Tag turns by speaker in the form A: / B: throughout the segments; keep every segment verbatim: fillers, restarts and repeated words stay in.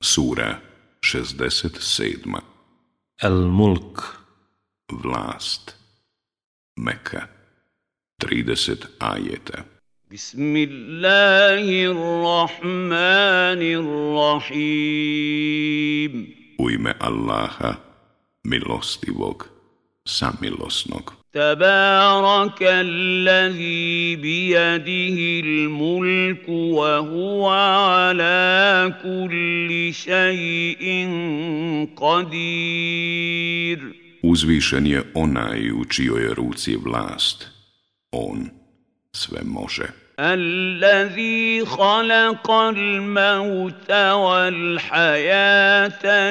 A: Sura šezdeset sedma.
B: El-Mulk.
A: Vlast. Meka. trideset ajeta.
C: Bismillahirrahmanirrahim.
A: U ime Allaha, milostivog, samilosnog.
C: تبارك الذي بيده الملك وهو على كل شيء قدير.
A: Uzvišen je onaj u čijoj je ruci vlast. On sve može.
C: الذي خلق الموت والحياة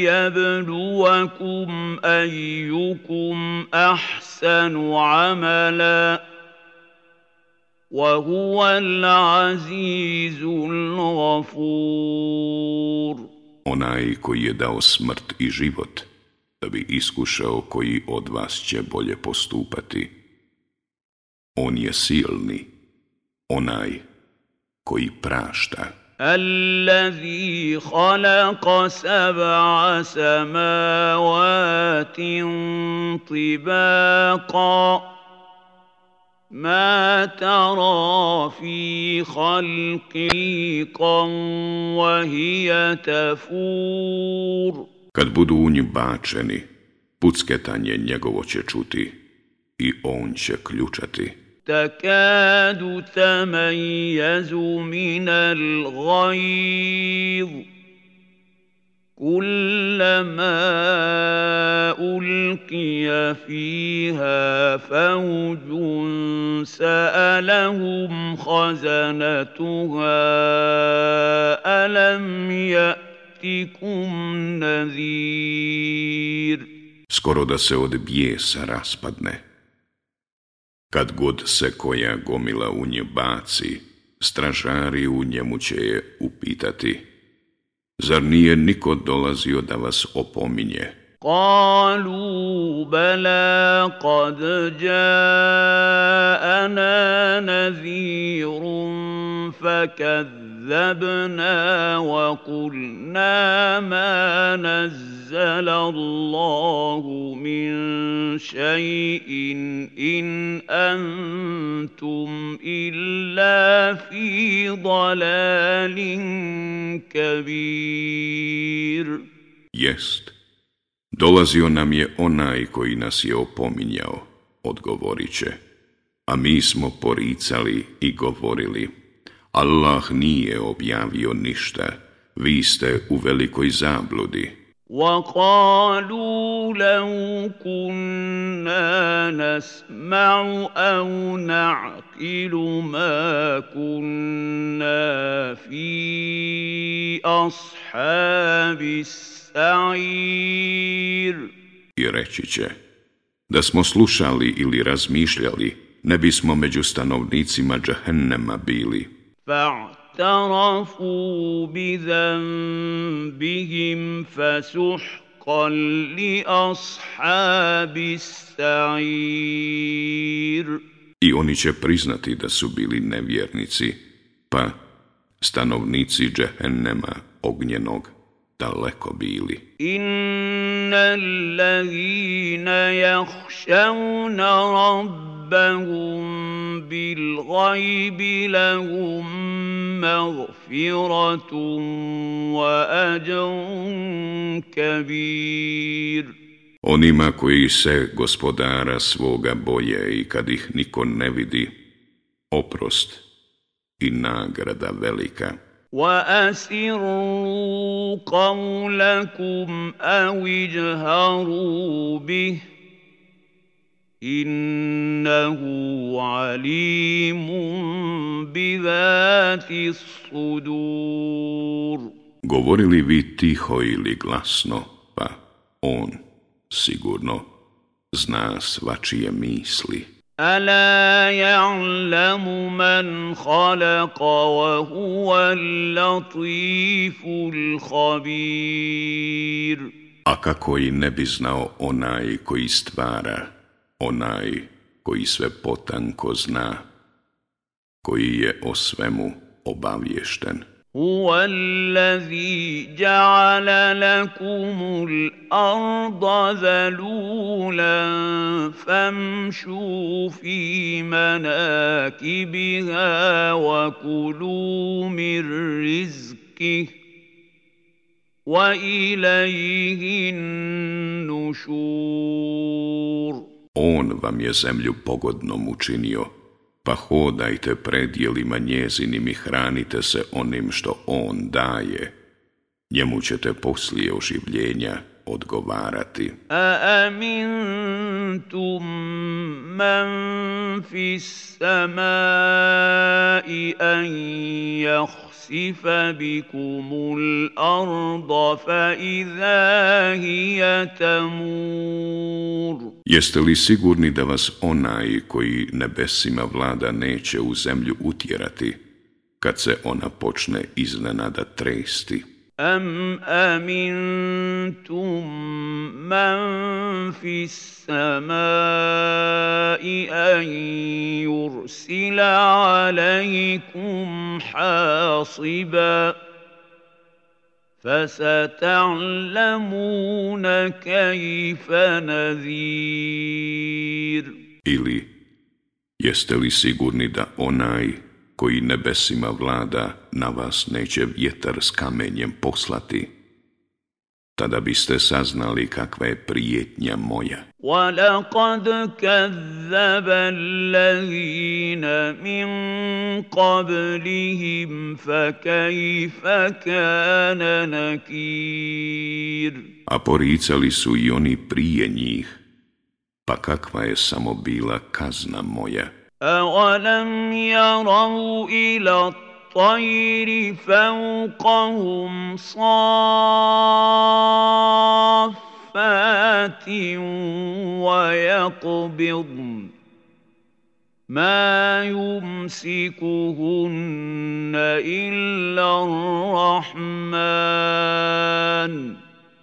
C: ليبلوكم أيكم أحسن عملا وهو العزيز الغفور.
A: Onaj koji je dao smrt i život, da bi iskušao koji od vas će bolje postupati. On je silni, onaj koji prašta.
C: الذي خلق سبع سماوات طباقا ما ترى في خلقه وهي تفور.
A: Kad budu u njih bačeni, pucketanje njegovo će čuti i on će ključati.
C: تكاد تميز من الغيظ كلما ألقي فيها فوج سألهم خزنتها ألم يأتكم نذير.
A: Skoro da se od bijesa raspadne. Kad god se koja gomila u nje baci, stražari u njemu će je upitati: zar nije niko dolazio da vas opominje?
C: قالوا بلى قد جاءنا نذير فكذبنا وقلنا ما نزل الله من شيء إن أنتم إلا في ضلال كبير.
A: Jest, dolazio nam je onaj koji nas je opominjao, odgovorit će, a mi smo poricali i govorili: Allah nije objavio ništa, vi ste u velikoj zabludi.
C: وقالوا لو كنا نسمع أو نعقل ما كنا في أصحاب السعير.
A: I reći će: da smo slušali ili razmišljali, ne bismo među stanovnicima džahennema bili.
C: فاعترفوا بذنبهم فسحقا لأصحاب السعير.
A: I oni će priznati da su bili nevjernici, pa stanovnici džehennema ognjenog daleko bili.
C: Inna allazina yakhshawna rabbahum bil ghaibi lahum maghfiratun wa ajrun kabir.
A: Onima koji se gospodara svoga boje i kad ih niko ne vidi, oprost i nagrada velika.
C: وَأَسِرُّوا قَوْلَكُمْ أَوِ اجْهَرُوا بِهِ إِنَّهُ عَلِيمٌ بِذَاتِ الصُّدُورِ.
A: Govorili vi tiho ili glasno, pa on sigurno zna svačije misli.
C: ألا يعلم من خلق وهو اللطيف الخبير.
A: A kako i ne bi znao onaj koji stvara, onaj koji sve potanko zna, koji je o svemu obaviješten.
C: هو الذي جعل لكم الأرض ذلولا فامشوا في مناكبها وكلوا من رزقه وإليه النشور.
A: On vam je zemlju pogodnom učinio, pa hodajte predjelima njezinim i hranite se onim što on daje. Njemu ćete poslije oživljenja odgovarati.
C: A amintum man fis samai an yakhsifa bikumul arda fa idha hiya tamur.
A: Jeste li sigurni da vas onaj koji nebesima vlada neće u zemlju utjerati, kad se ona počne iznenada tresti?
C: Am amintum man fis samai an yursila alaikum hasiba فَسَتَعْلَمُونَ كَيْفَ نَذِيرٌ.
A: Ili, jeste li sigurni da onaj koji nebesima vlada na vas neće vjetar s kamenjem poslati? Tada biste saznali kakva je prijetnja moja.
C: وَلَقَدْ كَذَّبَ الَّذِينَ مِنْ قَبْلِهِمْ فَكَيْفَ كَانَ نَكِيرٌ.
A: A poricali su i oni prije njih, pa kakva je samo bila kazna moja.
C: أَوَلَمْ يَرَوْا إِلَى الطَّيْرِ فَوْقَهُمْ صَافَّاتٍ وَيَقْبِضْنَ مَا يُمْسِكُهُنَّ إِلَّا الرَّحْمَنُ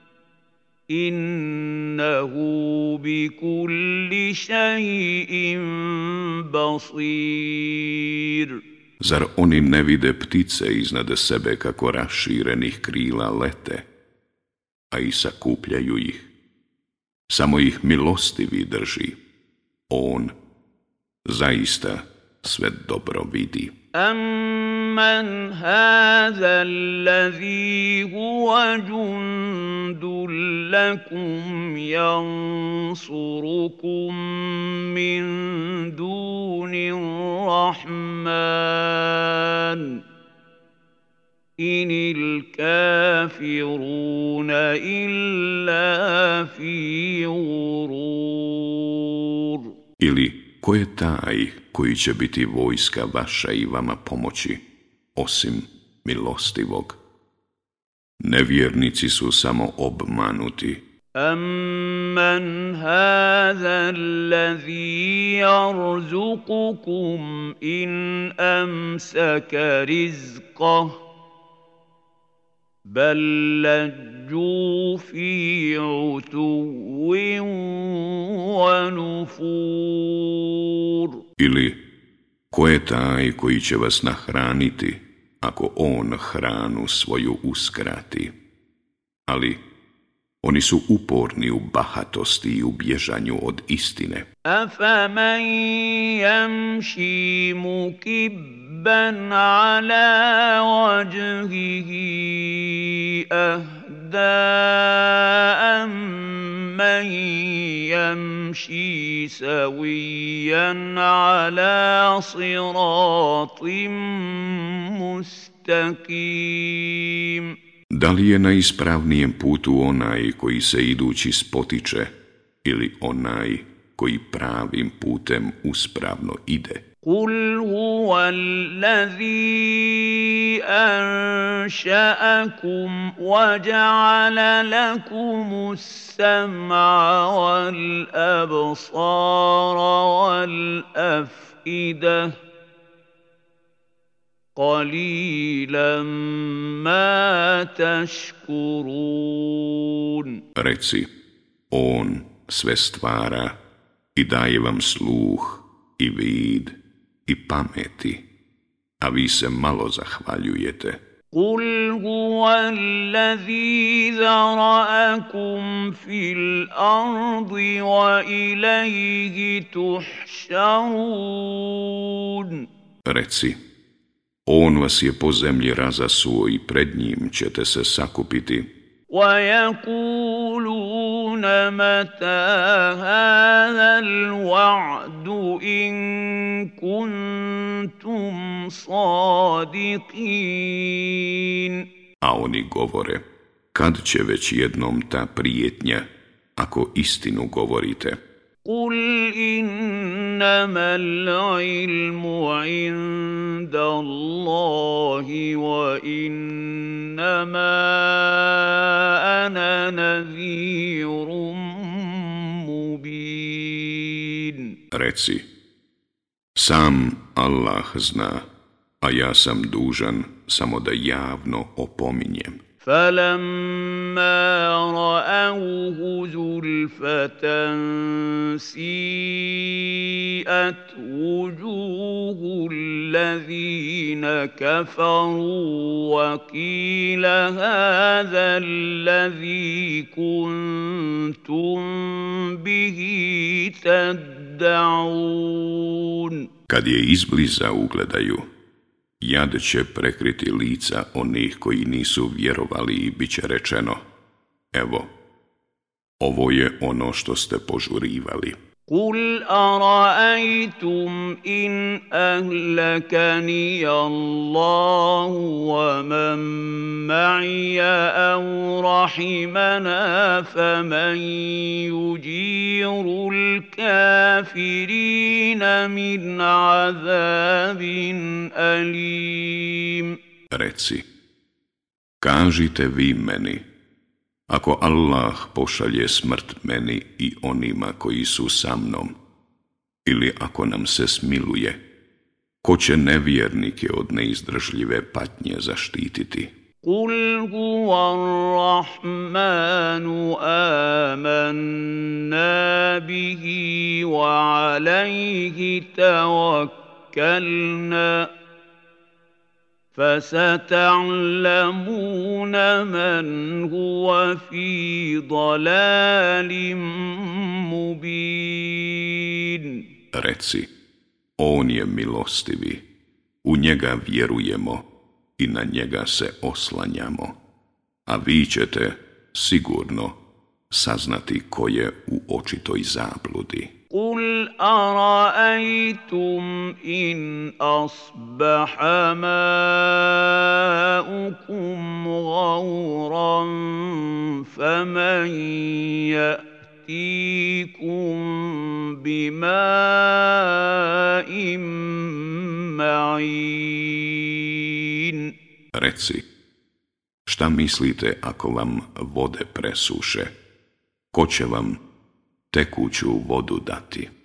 C: إِنَّهُ بِكُلِّ شَيْءٍ بَصِيرٌ.
A: Zar oni ne vide ptice iznad sebe kako raširenih krila lete, a i sakupljaju ih? Samo ih milostivi drži. On zaista sve dobro vidi.
C: أَمَّنْ هَذَا الَّذِي هُوَ جُندٌ لَكُمْ يَنصُرُكُم مِّن دُونِ الرَّحْمَنِ إِنِ الْكَافِرُونَ إِلَّا فِي غُرُورٍ.
A: Ili, ko je taj koji će biti vojska vaša i vama pomoći, osim milostivog? Nevjernici su samo obmanuti.
C: أَمَّنْ هَذَا الَّذِي يَرْزُقُكُمْ إِنْ أَمْسَكَ رِزْقَهُ بَلْ لَجُّوا فِي عُتُوٍّ وَنُفُورٍ.
A: Ili, ko je taj koji će vas nahraniti, ako on hranu svoju uskrati? Ali oni su uporni u bahatosti i u bježanju od istine.
C: أَفَمَنْ يَمْشِي مُكِبًّا عَلَى وَجْهِهِ أَهْدَىٰ أَمَّنْ يَمْشِي سَوِيًّا عَلَى صِرَاطٍ مُسْتَقِيمٍ.
A: Da li je na ispravnijem putu onaj koji se idući spotiče, ili onaj koji pravim putem uspravno ide?
C: قُلْ هُوَ الَّذِي أَنشَأَكُمْ وَجَعَلَ لَكُمُ السَّمْعَ وَالْأَبْصَارَ وَالْأَفْئِدَةَ قَلِيلًا مَا تَشْكُرُونَ.
A: Reci, on sve stvara i daje vam sluh i vid i pameti, a vi se malo zahvaljujete.
C: قل هو الذي ذرأكم في الأرض وإليه تحشرون.
A: Reci, on vas je po zemlji razasuo i pred njim ćete se sakupiti.
C: ويقولون متى هذا الوعد إن كنتم صادقين.
A: A oni govore, kad će već jednom ta prijetnja, ako istinu govorite?
C: قل إنما العلم عند الله وإنما أنا نذير مبين.
A: Reci, sam Allah zna, a ja sam dužan samo da javno opominjem.
C: فلما رأوه زلفة سيئت وجوه الذين كفروا وقيل هذا الذي كنتم به تدعون.
A: Kad je izbliza ugledaju, jad će prekriti lica onih koji nisu vjerovali i bit će rečeno, evo, ovo je ono što ste požurivali.
C: قل أرأيتم إن أهلكني الله ومن معي أو رحمنا فمن يجير الكافرين من عذاب أليم.
A: Reci, kažite vi meni, ako Allah pošalje smrt meni i onima koji su sa mnom, ili ako nam se smiluje, ko će nevjernike od neizdržljive patnje zaštititi?
C: قل هو الرحمن آمنا به وعليه توكلنا فستعلمون من هو في ضلال مبين.
A: Reci, on je milostivi, u njega vjerujemo i na njega se oslanjamo, a vi ćete sigurno saznati ko je u očitoj zabludi.
C: قل أرأيتم إن أصبح ماؤكم غورا فمن يأتيكم بماء معين.
A: Reci, šta mislite ako vam vode presuše? Ko će vam tekuću vodu dati?